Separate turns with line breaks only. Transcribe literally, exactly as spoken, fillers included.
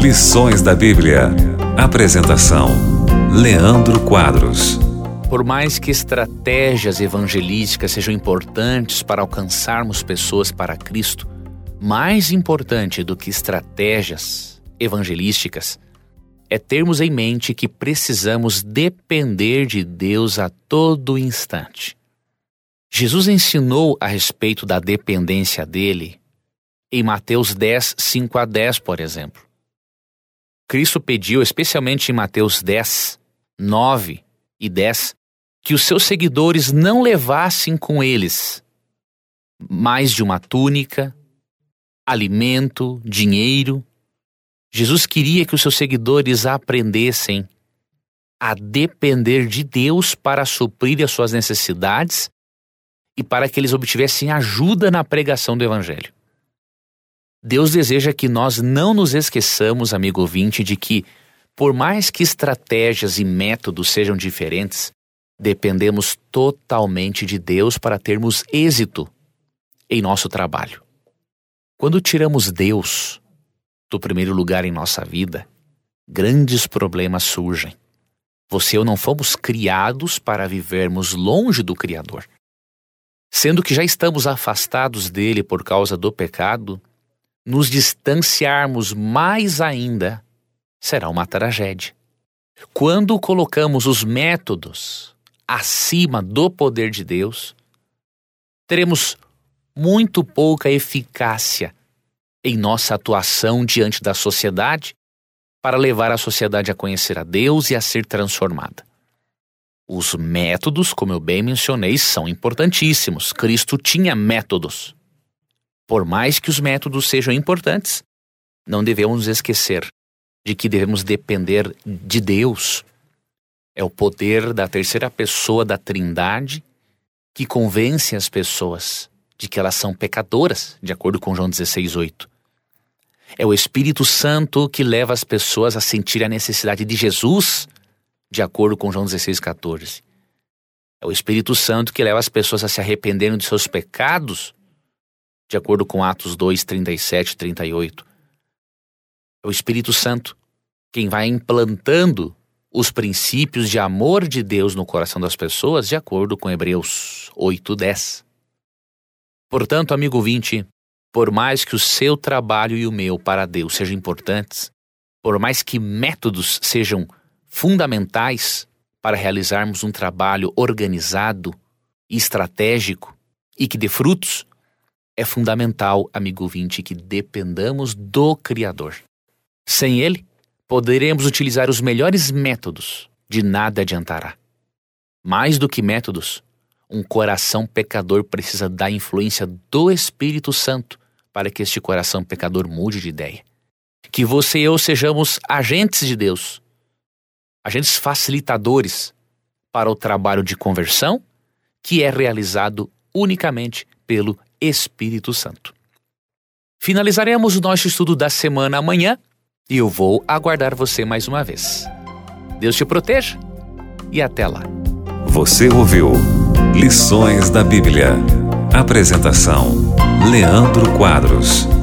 Lições da Bíblia. Apresentação: Leandro Quadros.
Por mais que estratégias evangelísticas sejam importantes para alcançarmos pessoas para Cristo, mais importante do que estratégias evangelísticas é termos em mente que precisamos depender de Deus a todo instante. Jesus ensinou a respeito da dependência dele em Mateus dez, cinco a dez, por exemplo. Cristo pediu, especialmente em Mateus dez, nove e dez, que os seus seguidores não levassem com eles mais de uma túnica, alimento, dinheiro. Jesus queria que os seus seguidores aprendessem a depender de Deus para suprir as suas necessidades e para que eles obtivessem ajuda na pregação do Evangelho. Deus deseja que nós não nos esqueçamos, amigo ouvinte, de que, por mais que estratégias e métodos sejam diferentes, dependemos totalmente de Deus para termos êxito em nosso trabalho. Quando tiramos Deus do primeiro lugar em nossa vida, grandes problemas surgem. Você e eu não fomos criados para vivermos longe do Criador. Sendo que já estamos afastados dele por causa do pecado, nos distanciarmos mais ainda será uma tragédia. Quando colocamos os métodos acima do poder de Deus, teremos muito pouca eficácia em nossa atuação diante da sociedade para levar a sociedade a conhecer a Deus e a ser transformada. Os métodos, como eu bem mencionei, são importantíssimos. Cristo tinha métodos. Por mais que os métodos sejam importantes, não devemos nos esquecer de que devemos depender de Deus. É o poder da terceira pessoa da Trindade que convence as pessoas de que elas são pecadoras, de acordo com João dezesseis, oito. É o Espírito Santo que leva as pessoas a sentir a necessidade de Jesus, de acordo com João dezesseis, quatorze. É o Espírito Santo que leva as pessoas a se arrependerem de seus pecados, de acordo com Atos dois, trinta e sete e trinta e oito. É o Espírito Santo quem vai implantando os princípios de amor de Deus no coração das pessoas, de acordo com Hebreus oito, dez. Portanto, amigo ouvinte, por mais que o seu trabalho e o meu para Deus sejam importantes, por mais que métodos sejam fundamentais para realizarmos um trabalho organizado e estratégico e que dê frutos, é fundamental, amigo ouvinte, que dependamos do Criador. Sem Ele, poderemos utilizar os melhores métodos, de nada adiantará. Mais do que métodos, um coração pecador precisa da influência do Espírito Santo para que este coração pecador mude de ideia. Que você e eu sejamos agentes de Deus, agentes facilitadores para o trabalho de conversão, que é realizado unicamente pelo Espírito Santo. Finalizaremos o nosso estudo da semana amanhã e eu vou aguardar você mais uma vez. Deus te proteja e até lá.
Você ouviu Lições da Bíblia. Apresentação: Leandro Quadros.